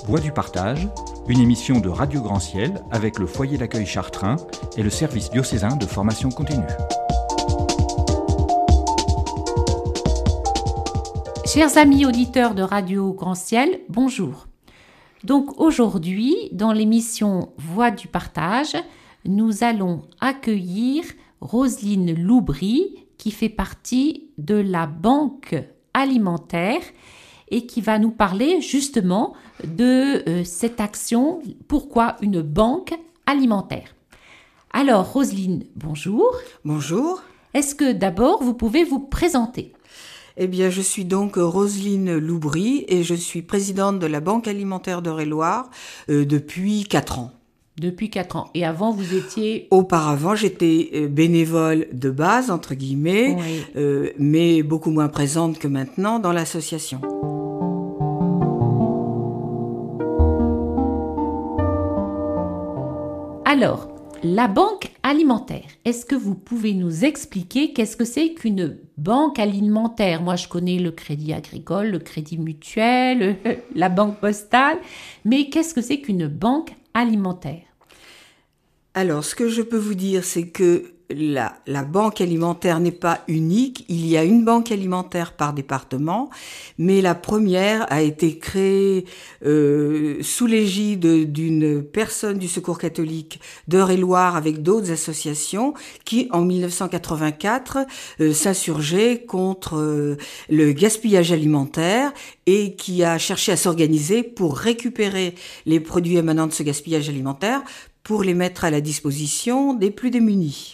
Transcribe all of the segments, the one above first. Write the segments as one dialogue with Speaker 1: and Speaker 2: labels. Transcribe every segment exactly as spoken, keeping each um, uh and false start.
Speaker 1: Voix du partage, une émission de Radio Grand Ciel avec le foyer d'accueil Chartrain et le service diocésain de formation continue.
Speaker 2: Chers amis auditeurs de Radio Grand Ciel, bonjour. Donc aujourd'hui, dans l'émission Voix du partage, nous allons accueillir Roselyne Loubry, qui fait partie de la Banque alimentaire et qui va nous parler justement de euh, cette action, pourquoi une banque alimentaire. Alors Roselyne, bonjour.
Speaker 3: Bonjour.
Speaker 2: Est-ce que d'abord vous pouvez vous présenter ?
Speaker 3: Eh bien, je suis donc Roselyne Loubry et je suis présidente de la Banque alimentaire d'Eure-et-Loir euh, depuis quatre ans.
Speaker 2: Depuis quatre ans. Et avant, vous étiez...
Speaker 3: Auparavant, j'étais bénévole de base, entre guillemets,
Speaker 2: Oui.
Speaker 3: euh, mais beaucoup moins présente que maintenant dans l'association.
Speaker 2: Alors, la banque alimentaire, est-ce que vous pouvez nous expliquer qu'est-ce que c'est qu'une banque alimentaire ? Moi, je connais le crédit agricole, le crédit mutuel, la banque postale, mais qu'est-ce que c'est qu'une banque alimentaire ?
Speaker 3: Alors, ce que je peux vous dire, c'est que la, la banque alimentaire n'est pas unique. Il y a une banque alimentaire par département, mais la première a été créée euh, sous l'égide d'une personne du Secours catholique d'Eure-et-Loir avec d'autres associations qui, en dix-neuf cent quatre-vingt-quatre, euh, s'insurgeaient contre euh, le gaspillage alimentaire et qui a cherché à s'organiser pour récupérer les produits émanant de ce gaspillage alimentaire pour les mettre à la disposition des plus démunis.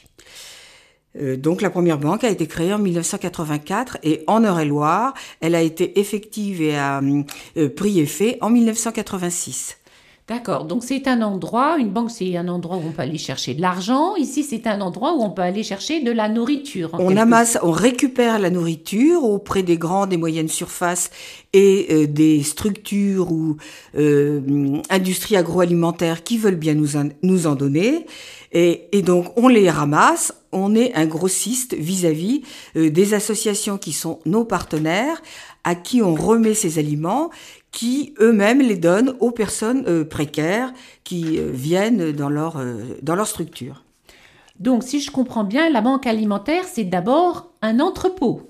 Speaker 3: Euh, donc la première banque a été créée en dix-neuf cent quatre-vingt-quatre et en Eure-et-Loir, elle a été effective et a euh, pris effet en dix-neuf cent quatre-vingt-six.
Speaker 2: D'accord, donc c'est un endroit, une banque c'est un endroit où on peut aller chercher de l'argent, ici c'est un endroit où on peut aller chercher de la nourriture.
Speaker 3: On amasse, on récupère la nourriture auprès des grandes et moyennes surfaces et euh, des structures ou euh, industries agroalimentaires qui veulent bien nous en, nous en donner. Et, et donc on les ramasse, on est un grossiste vis-à-vis euh, des associations qui sont nos partenaires, à qui on remet ces aliments, qui eux-mêmes les donnent aux personnes euh, précaires qui euh, viennent dans leur, euh, dans leur structure.
Speaker 2: Donc si je comprends bien, la banque alimentaire c'est d'abord un entrepôt.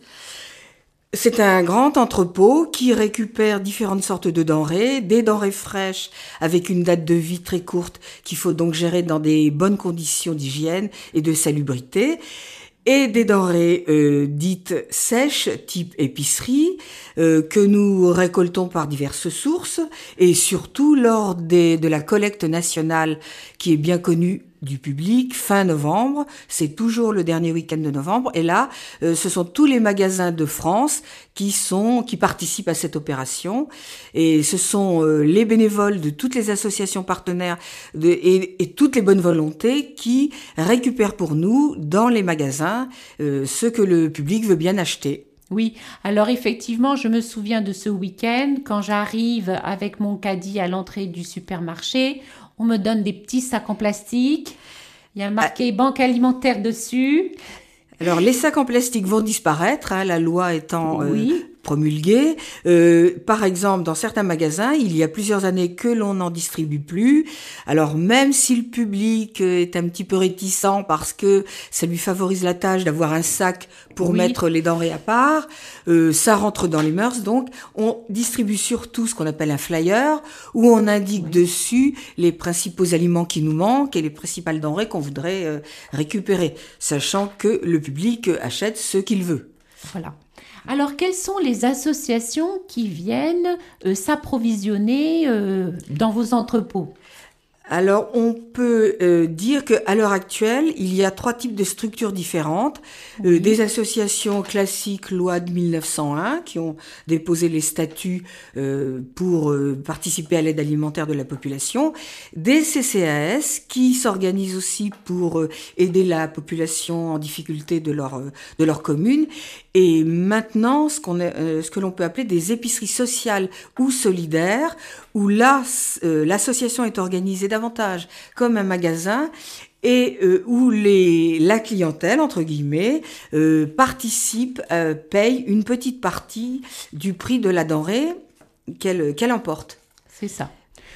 Speaker 3: C'est un grand entrepôt qui récupère différentes sortes de denrées, des denrées fraîches avec une date de vie très courte qu'il faut donc gérer dans des bonnes conditions d'hygiène et de salubrité, et des denrées euh, dites sèches, type épicerie, euh, que nous récoltons par diverses sources, et surtout lors des, de la collecte nationale qui est bien connue du public, fin novembre, c'est toujours le dernier week-end de novembre, et là, euh, ce sont tous les magasins de France qui sont, qui participent à cette opération, et ce sont euh, les bénévoles de toutes les associations partenaires de, et, et toutes les bonnes volontés qui récupèrent pour nous, dans les magasins, euh, ce que le public veut bien acheter.
Speaker 2: Oui, alors effectivement, je me souviens de ce week-end, quand j'arrive avec mon caddie à l'entrée du supermarché, on me donne des petits sacs en plastique, il y a marqué ah. Banque alimentaire dessus.
Speaker 3: Alors les sacs en plastique vont disparaître, hein, la loi étant
Speaker 2: oui.
Speaker 3: euh, promulguée. Euh, par exemple, dans certains magasins, il y a plusieurs années que l'on n'en distribue plus. Alors même si le public est un petit peu réticent parce que ça lui favorise la tâche d'avoir un sac pour oui. mettre les denrées à part, euh, ça rentre dans les mœurs. Donc on distribue surtout ce qu'on appelle un flyer où on indique oui. dessus les principaux aliments qui nous manquent et les principales denrées qu'on voudrait euh, récupérer, sachant que le public achète ce qu'il veut.
Speaker 2: Voilà. Alors, quelles sont les associations qui viennent euh, s'approvisionner euh, dans vos entrepôts ?
Speaker 3: Alors, on peut euh, dire qu'à l'heure actuelle, il y a trois types de structures différentes. Oui. Euh, des associations classiques, loi de mille neuf cent un, qui ont déposé les statuts euh, pour euh, participer à l'aide alimentaire de la population. Des C C A S, qui s'organisent aussi pour euh, aider la population en difficulté de leur, euh, de leur commune. Et maintenant, ce, qu'on a, euh, ce que l'on peut appeler des épiceries sociales ou solidaires, où là, euh, l'association est organisée davantage comme un magasin et euh, où les, la clientèle, entre guillemets, euh, participe, euh, paye une petite partie du prix de la denrée qu'elle, qu'elle emporte.
Speaker 2: C'est ça.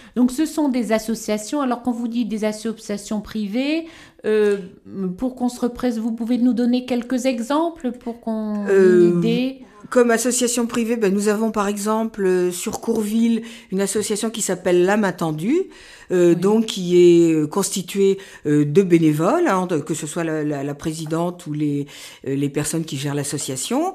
Speaker 2: Donc, ce sont des associations. Alors, quand vous dites des associations privées, euh, pour qu'on se représente, vous pouvez nous donner quelques exemples pour qu'on ait
Speaker 3: Euh,
Speaker 2: une idée?
Speaker 3: Comme association privée, ben, nous avons par exemple euh, sur Courville une association qui s'appelle La Main Tendue, euh,
Speaker 2: Oui.
Speaker 3: donc qui est euh, constituée euh, de bénévoles, hein, de- que ce soit la, la- la présidente ou les, euh, les personnes qui gèrent l'association.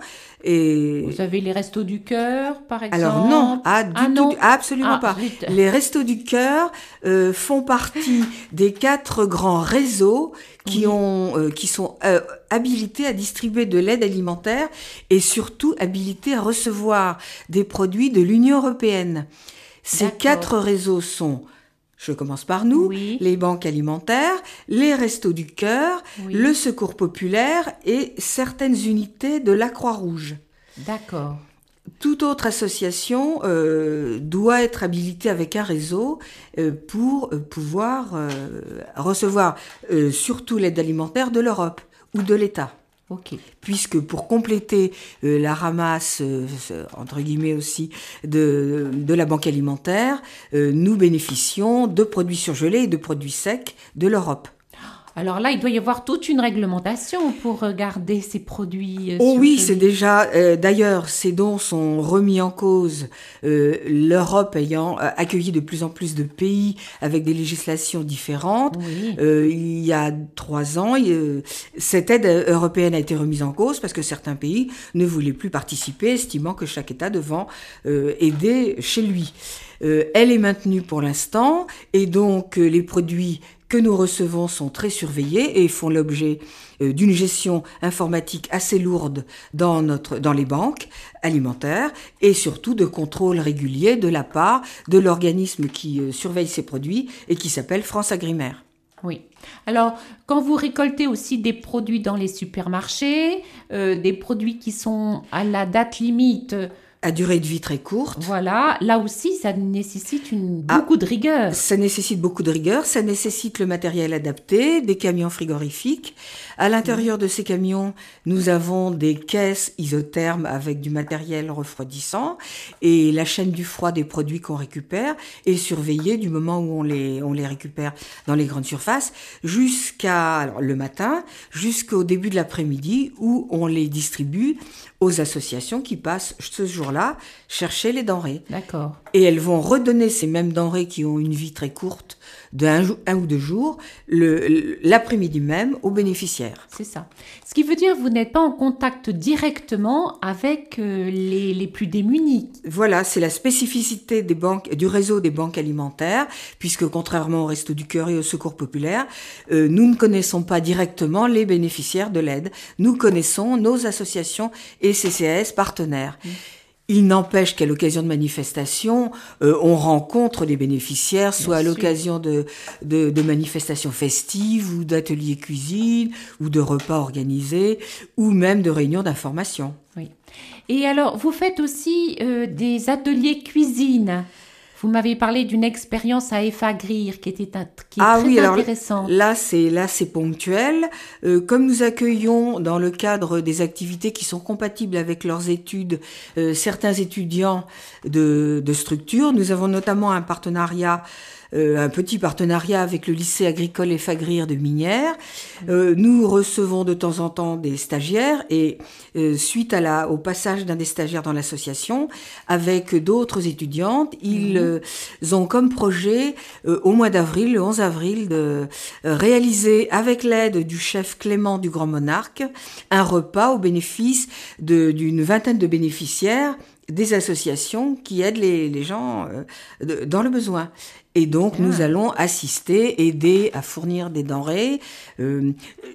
Speaker 3: Et
Speaker 2: Vous avez les Restos du Cœur, par exemple?
Speaker 3: alors non, ah, du
Speaker 2: Ah
Speaker 3: tout,
Speaker 2: non.
Speaker 3: du- absolument
Speaker 2: Ah,
Speaker 3: pas.
Speaker 2: zut.
Speaker 3: Les Restos du Cœur euh, font partie des quatre grands réseaux qui
Speaker 2: Oui.
Speaker 3: ont, euh, qui sont euh, habilités à distribuer de l'aide alimentaire et surtout habilités à recevoir des produits de l'Union européenne. Ces
Speaker 2: D'accord.
Speaker 3: quatre réseaux sont, je commence par nous,
Speaker 2: Oui.
Speaker 3: les banques alimentaires, les Restos du Cœur,
Speaker 2: Oui.
Speaker 3: le Secours populaire et certaines unités de la Croix-Rouge.
Speaker 2: D'accord.
Speaker 3: Toute autre association euh, doit être habilitée avec un réseau euh, pour euh, pouvoir euh, recevoir euh, surtout l'aide alimentaire de l'Europe ou de l'État.
Speaker 2: Ok.
Speaker 3: Puisque pour compléter euh, la ramasse, euh, entre guillemets aussi, de, de la banque alimentaire, euh, nous bénéficions de produits surgelés et de produits secs de l'Europe.
Speaker 2: Alors là, il doit y avoir toute une réglementation pour garder ces produits. euh,
Speaker 3: Oh oui,
Speaker 2: surgelés.
Speaker 3: c'est déjà. Euh, D'ailleurs, ces dons sont remis en cause. Euh, L'Europe ayant euh, accueilli de plus en plus de pays avec des législations différentes.
Speaker 2: Oui.
Speaker 3: Euh, il y a trois ans, euh, cette aide européenne a été remise en cause parce que certains pays ne voulaient plus participer, estimant que chaque État devant euh, aider chez lui. Euh, elle est maintenue pour l'instant et donc euh, les produits que nous recevons sont très surveillés et font l'objet euh, d'une gestion informatique assez lourde dans, notre, dans les banques alimentaires et surtout de contrôles réguliers de la part de l'organisme qui euh, surveille ces produits et qui s'appelle France Agrimaire.
Speaker 2: Oui. Alors, quand vous récoltez aussi des produits dans les supermarchés, euh, des produits qui sont à la date limite,
Speaker 3: À durée de vie très courte.
Speaker 2: voilà, là aussi, ça nécessite une,
Speaker 3: Ah.
Speaker 2: beaucoup de rigueur.
Speaker 3: Ça nécessite beaucoup de rigueur, ça nécessite le matériel adapté, des camions frigorifiques. À l'intérieur de ces camions, nous avons des caisses isothermes avec du matériel refroidissant et la chaîne du froid des produits qu'on récupère est surveillée du moment où on les, on les récupère dans les grandes surfaces jusqu'à alors, le matin, jusqu'au début de l'après-midi où on les distribue aux associations qui passent ce jour-là chercher les denrées.
Speaker 2: D'accord.
Speaker 3: Et elles vont redonner ces mêmes denrées qui ont une vie très courte, d'un jou- un ou deux jours, le- l'après-midi même aux bénéficiaires.
Speaker 2: C'est ça. Ce qui veut dire que vous n'êtes pas en contact directement avec euh, les, les plus démunis.
Speaker 3: Voilà, c'est la spécificité des banques, du réseau des banques alimentaires, puisque contrairement au Resto du Cœur et au Secours populaire, euh, nous ne connaissons pas directement les bénéficiaires de l'aide. Nous connaissons nos associations et C C A S partenaires. Mmh. Il n'empêche qu'à l'occasion de manifestations, euh, on rencontre des bénéficiaires, soit
Speaker 2: Bien
Speaker 3: à
Speaker 2: sûr.
Speaker 3: l'occasion de, de, de manifestations festives ou d'ateliers cuisine ou de repas organisés ou même de réunions d'information.
Speaker 2: Oui. Et alors, vous faites aussi euh, des ateliers cuisine. Vous m'avez parlé d'une expérience à Effagrir qui était un- qui est
Speaker 3: Ah
Speaker 2: très
Speaker 3: oui, alors
Speaker 2: intéressante.
Speaker 3: là c'est là c'est ponctuel. Euh, comme nous accueillons dans le cadre des activités qui sont compatibles avec leurs études euh, certains étudiants de, de structure, nous avons notamment un partenariat. Euh, un petit partenariat avec le lycée agricole Effagrir de Minières. Euh, nous recevons de temps en temps des stagiaires et euh, suite à la, au passage d'un des stagiaires dans l'association, avec d'autres étudiantes, ils euh, ont comme projet euh, au mois d'avril, le onze avril, de euh, réaliser avec l'aide du chef Clément du Grand Monarque un repas au bénéfice de, d'une vingtaine de bénéficiaires des associations qui aident les, les gens euh, de, dans le besoin. Et donc,
Speaker 2: Bien.
Speaker 3: nous allons assister, aider à fournir des denrées. Euh,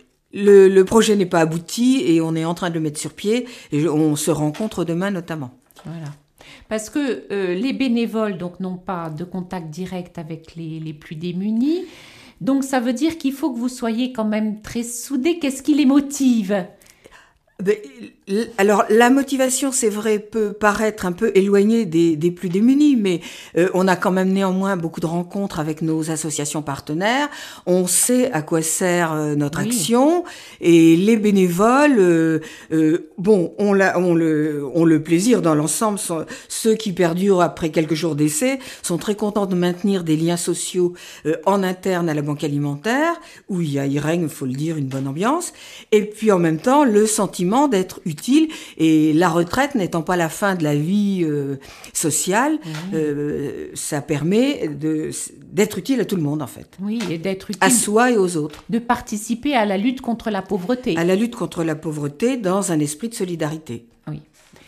Speaker 3: le, le projet n'est pas abouti et on est en train de le mettre sur pied. Et on se rencontre demain notamment.
Speaker 2: Voilà. Parce que euh, les bénévoles donc n'ont pas de contact direct avec les, les plus démunis. Donc, ça veut dire qu'il faut que vous soyez quand même très soudés. Qu'est-ce qui les motive ?
Speaker 3: Alors, la motivation, c'est vrai, peut paraître un peu éloignée des, des plus démunis, mais euh, on a quand même néanmoins beaucoup de rencontres avec nos associations partenaires. On sait à quoi sert euh, notre oui. action, et les bénévoles, euh, euh, bon, on, l'a, on, le, on le plaisir dans l'ensemble. Sont, ceux qui perdurent après quelques jours d'essai sont très contents de maintenir des liens sociaux euh, en interne à la Banque Alimentaire, où il, y a, il règne, il faut le dire, une bonne ambiance, et puis en même temps, le sentiment d'être utile, et la retraite n'étant pas la fin de la vie euh, sociale, mmh. euh, ça permet de, d'être utile à tout le monde en fait.
Speaker 2: Oui, et d'être utile
Speaker 3: à soi et aux autres.
Speaker 2: De participer à la lutte contre la pauvreté.
Speaker 3: À la lutte contre la pauvreté dans un esprit de solidarité.
Speaker 2: Oui.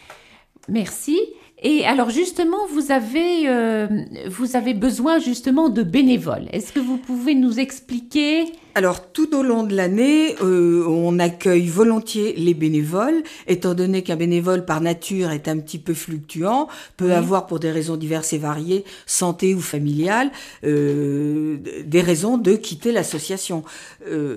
Speaker 2: Merci. Et alors justement, vous avez, euh, vous avez besoin justement de bénévoles. Est-ce que vous pouvez nous expliquer ?
Speaker 3: Alors, tout au long de l'année, euh, on accueille volontiers les bénévoles, étant donné qu'un bénévole par nature est un petit peu fluctuant, peut oui. avoir pour des raisons diverses et variées, santé ou familiales, euh, des raisons de quitter l'association. Euh,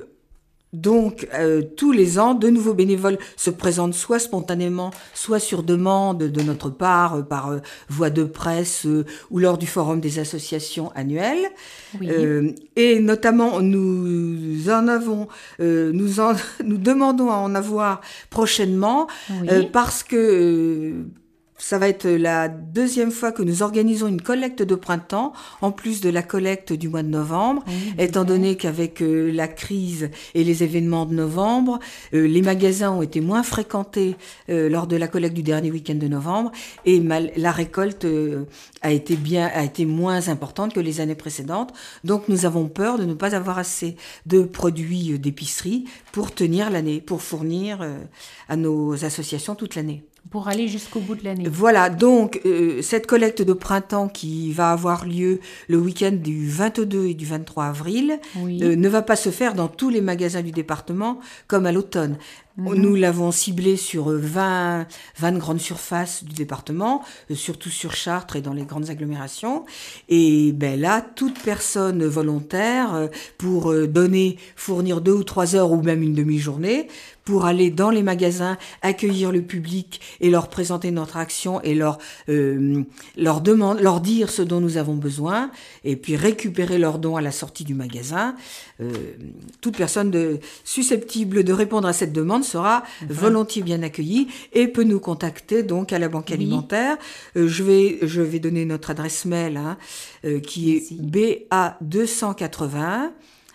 Speaker 3: Donc, euh, tous les ans, de nouveaux bénévoles se présentent soit spontanément, soit sur demande de notre part, euh, par euh, voie de presse euh, ou lors du forum des associations annuelles.
Speaker 2: Oui.
Speaker 3: Euh, et notamment, nous en avons, euh, nous, en, nous demandons à en avoir prochainement, oui. euh, parce que euh, ça va être la deuxième fois que nous organisons une collecte de printemps, en plus de la collecte du mois de novembre, oui, étant donné qu'avec euh, la crise et les événements de novembre, euh, les magasins ont été moins fréquentés euh, lors de la collecte du dernier week-end de novembre, et mal, la récolte euh, a été bien, a été moins importante que les années précédentes. Donc nous avons peur de ne pas avoir assez de produits d'épicerie pour tenir l'année, pour fournir euh, à nos associations toute l'année.
Speaker 2: Pour aller jusqu'au bout de l'année.
Speaker 3: Voilà, donc euh, cette collecte de printemps qui va avoir lieu le week-end du vingt-deux et du vingt-trois avril oui. euh, ne va pas se faire dans tous les magasins du département comme à l'automne. Mmh. Nous l'avons ciblé sur vingt, vingt grandes surfaces du département, euh, surtout sur Chartres et dans les grandes agglomérations. Et ben là, toute personne volontaire euh, pour euh, donner, fournir deux ou trois heures ou même une demi-journée, pour aller dans les magasins, accueillir le public et leur présenter notre action et leur euh, leur demander, leur dire ce dont nous avons besoin, et puis récupérer leurs dons à la sortie du magasin. Euh, toute personne de, susceptible de répondre à cette demande sera mmh. volontiers bien accueillie et peut nous contacter donc à la Banque oui. Alimentaire. Euh, je vais je vais donner notre adresse mail hein, euh, qui Merci. est b a deux cent quatre-vingts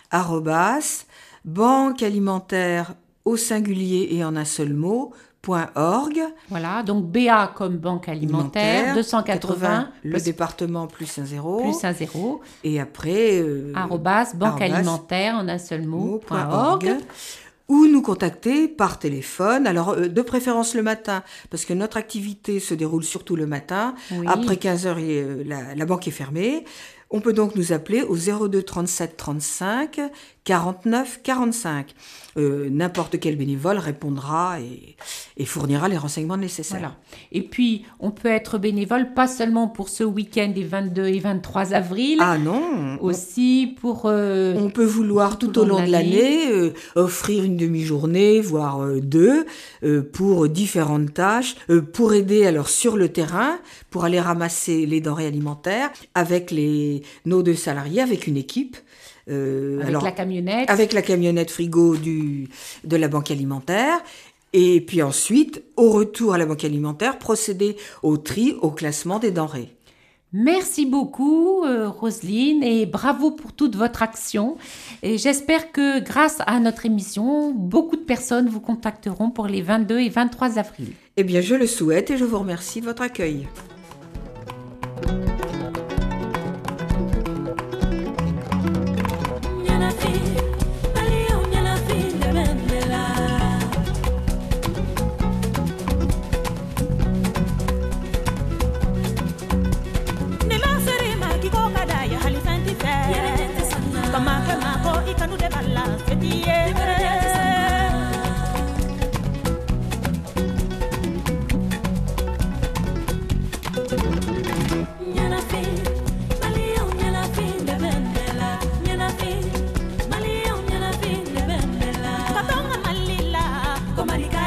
Speaker 3: arobase banque alimentaire au singulier et en un seul mot, .org.
Speaker 2: Voilà, donc B A comme Banque Alimentaire, deux cent quatre-vingts,
Speaker 3: le plus, département plus un zéro.
Speaker 2: Plus un zéro.
Speaker 3: Et après... Euh,
Speaker 2: arrobas, Banque Alimentaire en un seul mot, point
Speaker 3: org.
Speaker 2: org.
Speaker 3: Ou nous contacter par téléphone, alors de préférence le matin, parce que notre activité se déroule surtout le matin. Oui. Après quinze heures, la, la banque est fermée. On peut donc nous appeler au zéro deux trente-sept trente-cinq quarante-neuf quarante-cinq. Euh, n'importe quel bénévole répondra et, et fournira les renseignements nécessaires.
Speaker 2: Voilà. Et puis, on peut être bénévole pas seulement pour ce week-end des vingt-deux et vingt-trois avril.
Speaker 3: Ah non.
Speaker 2: Aussi pour... Euh,
Speaker 3: on peut vouloir tout, tout au long de l'année, l'année euh, offrir une demi-journée, voire euh, deux, euh, pour différentes tâches, euh, pour aider alors sur le terrain, pour aller ramasser les denrées alimentaires avec les, nos deux salariés, avec une équipe.
Speaker 2: Euh, avec alors, la camionnette.
Speaker 3: Avec la camionnette frigo du, de la Banque Alimentaire. Et puis ensuite, au retour à la Banque Alimentaire, procéder au tri, au classement des denrées.
Speaker 2: Merci beaucoup, euh, Roselyne, et bravo pour toute votre action. Et j'espère que grâce à notre émission, beaucoup de personnes vous contacteront pour les vingt-deux et vingt-trois avril.
Speaker 3: Eh bien, je le souhaite et je vous remercie de votre accueil.
Speaker 4: Malika